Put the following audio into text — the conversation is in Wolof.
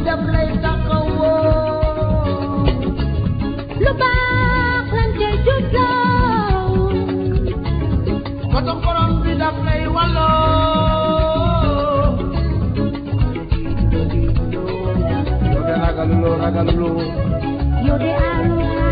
daf lay taxawoo lu baax lan cay jubloo kotom borom bi daf lay walloo yow de ragaluloo yow de aalu